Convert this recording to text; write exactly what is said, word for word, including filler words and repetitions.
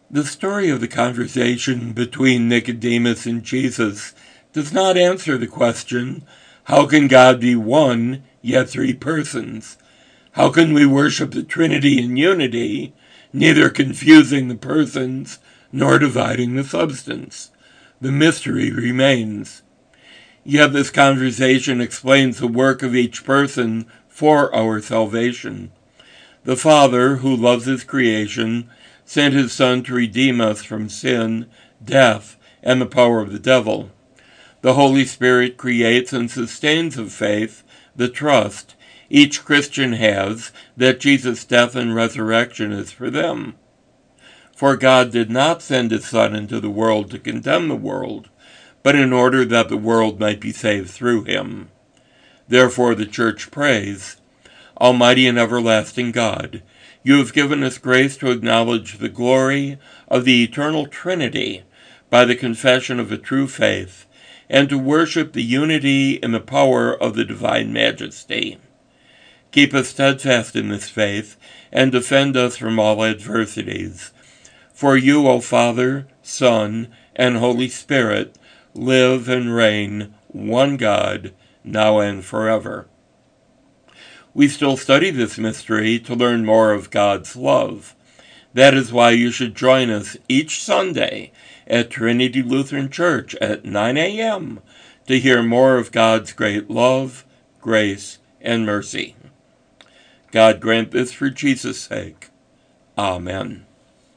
The story of the conversation between Nicodemus and Jesus does not answer the question, how can God be one, yet three persons? How can we worship the Trinity in unity, neither confusing the persons nor dividing the substance? The mystery remains. Yet this conversation explains the work of each person for our salvation. The Father, who loves his creation, sent his Son to redeem us from sin, death, and the power of the devil. The Holy Spirit creates and sustains the faith, the trust each Christian has that Jesus' death and resurrection is for them. For God did not send his Son into the world to condemn the world, but in order that the world might be saved through him. Therefore the Church prays, Almighty and everlasting God, you have given us grace to acknowledge the glory of the eternal Trinity by the confession of a true faith, and to worship the unity in the power of the divine majesty. Keep us steadfast in this faith, and defend us from all adversities. For you, O Father, Son, and Holy Spirit, live and reign, one God, now and forever. We still study this mystery to learn more of God's love. That is why you should join us each Sunday at Trinity Lutheran Church at nine a.m. to hear more of God's great love, grace, and mercy. God grant this for Jesus' sake. Amen.